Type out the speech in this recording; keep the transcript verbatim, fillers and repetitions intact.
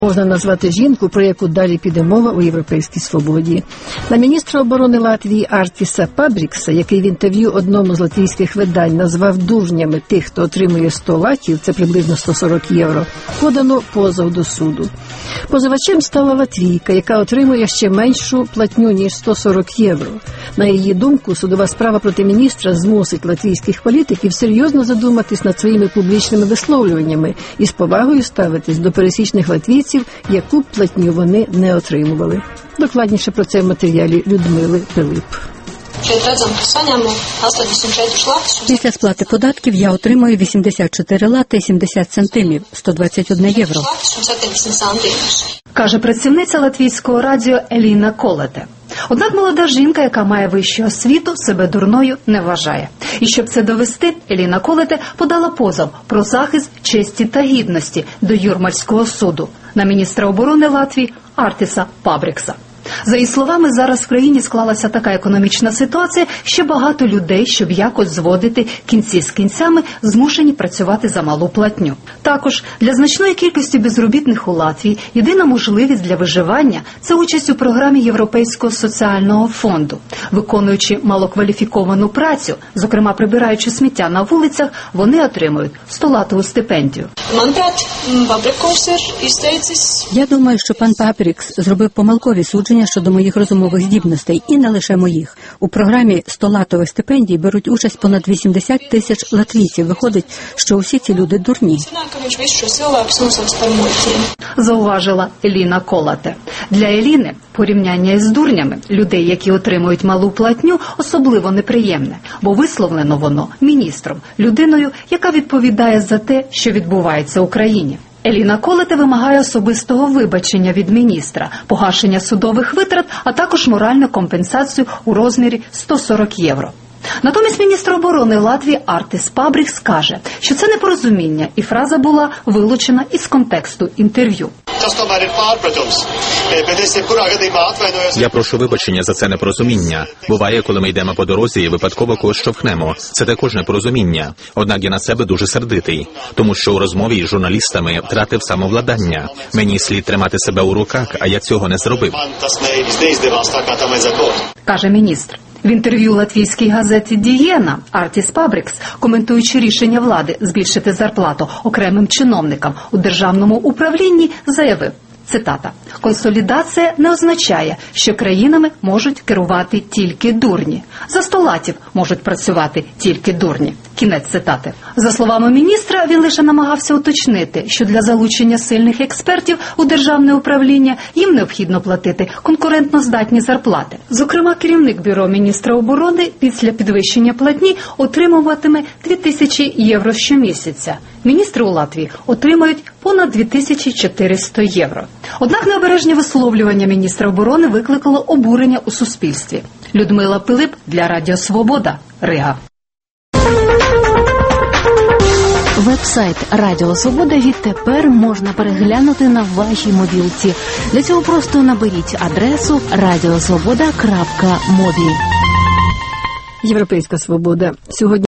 Можна назвати жінку, про яку далі піде мова у «Європейській свободі». На міністра оборони Латвії Артіса Пабрікса, який в інтерв'ю одному з латвійських видань назвав дурнями тих, хто отримує сто латів, це приблизно сто сорок євро, подано позов до суду. Позивачем стала латвійка, яка отримує ще меншу платню, ніж сто сорок євро. На її думку, судова справа проти міністра змусить латвійських політиків серйозно задуматись над своїми публічними висловлюваннями і з повагою ставитись до пересічних латвійців, яку б платню вони не отримували. Докладніше про це в матеріалі Людмили Пилип. Після сплати податків я отримую вісімдесят чотири лати сімдесят центимів, сто двадцять одне євро. Каже працівниця латвійського радіо Еліна Колете. Однак молода жінка, яка має вищу освіту, себе дурною не вважає. І щоб це довести, Еліна Колете подала позов про захист честі та гідності до Юрмальського суду на міністра оборони Латвії Артіса Пабрікса. За її словами, зараз в країні склалася така економічна ситуація, що багато людей, щоб якось зводити кінці з кінцями, змушені працювати за малу платню. Також для значної кількості безробітних у Латвії єдина можливість для виживання – це участь у програмі Європейського соціального фонду. Виконуючи малокваліфіковану працю, зокрема прибираючи сміття на вулицях, вони отримують столатову стипендію. Я думаю, що пан Пабрікс зробив помилкові судження щодо моїх розумових здібностей, і не лише моїх. У програмі сто латових стипендій беруть участь понад вісімдесят тисяч латвійців. Виходить, що усі ці люди дурні. Зауважила Еліна Колете. Для Еліни порівняння із дурнями людей, які отримують малу платню, особливо неприємне, бо висловлено воно міністром, людиною, яка відповідає за те, що відбувається в Україні. Еліна Колете вимагає особистого вибачення від міністра, погашення судових витрат, а також моральну компенсацію у розмірі сто сорок євро. Натомість міністр оборони Латвії Артіс Пабрікс каже, що це непорозуміння, і фраза була вилучена із контексту інтерв'ю. Я прошу вибачення за це непорозуміння. Буває, коли ми йдемо по дорозі і випадково когось штовхнемо. Це також непорозуміння. Однак я на себе дуже сердитий, тому що у розмові із журналістами втратив самовладання. Мені слід тримати себе у руках, а я цього не зробив. Каже міністр. В інтерв'ю латвійській газеті «Дієна» Артіс Пабрікс, коментуючи рішення влади збільшити зарплату окремим чиновникам у державному управлінні, заявив, цитата, «Консолідація не означає, що країнами можуть керувати тільки дурні. За сто латів можуть працювати тільки дурні». Кінець цитати. За словами міністра, він лише намагався уточнити, що для залучення сильних експертів у державне управління їм необхідно платити конкурентноздатні зарплати. Зокрема, керівник бюро міністра оборони після підвищення платні отримуватиме дві тисячі євро щомісяця. Міністри у Латвії отримають понад дві тисячі чотириста євро. Однак необережні висловлювання міністра оборони викликало обурення у суспільстві. Людмила Пилип для Радіо Свобода, Рига. Веб-сайт Радіо Свобода відтепер можна переглянути на вашій мобілці. Для цього просто наберіть адресу радіосвобода крапка мобі. Європейська свобода. Сьогодні